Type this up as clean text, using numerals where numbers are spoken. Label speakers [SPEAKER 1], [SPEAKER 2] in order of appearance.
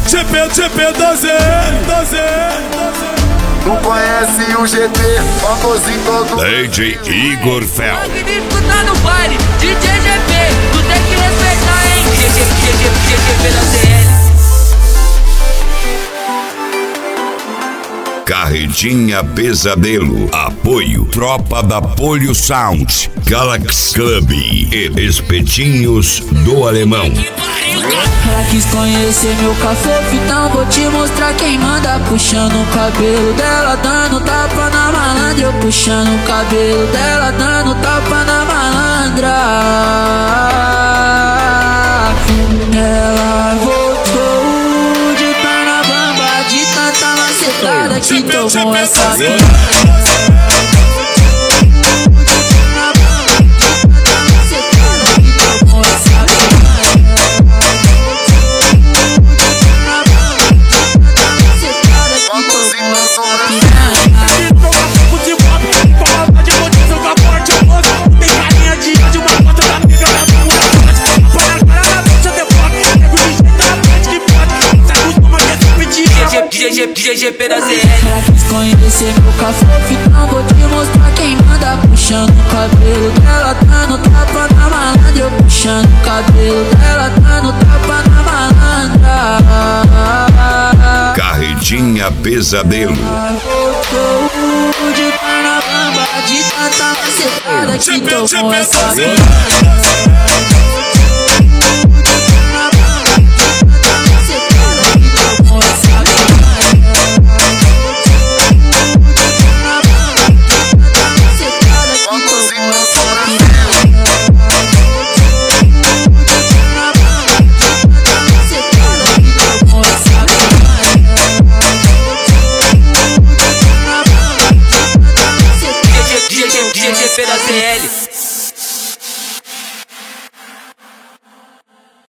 [SPEAKER 1] GP da ZL.
[SPEAKER 2] Não conhece o GP, famosinho todo.
[SPEAKER 3] DJ Igor Fel.
[SPEAKER 4] Disputa no baile, DJ GP, tu tem que respeitar, hein? GP da ZL.
[SPEAKER 3] Carretinha Pesadelo. Apoio Tropa da Polio Sound, Galaxy Club e Espetinhos do Alemão.
[SPEAKER 4] Ela quis conhecer meu café, então vou te mostrar quem manda. Puxando o cabelo dela, dando tapa na malandra. Eu puxando o cabelo dela, dando tapa na malandra. Ela voltou de perna bamba, de tanta macetada que tomou essa vida. GP da ZL. Ela quis conhecer meu café, então vou te mostrar quem manda. Puxando o cabelo dela, dando tapa na malandra. Eu puxando o cabelo dela, dando tapa na malandra.
[SPEAKER 3] Carretinha Pesadelo.
[SPEAKER 4] Voltou de perna bamba, de tanta macetada que tomou essa vida. GP da ZL.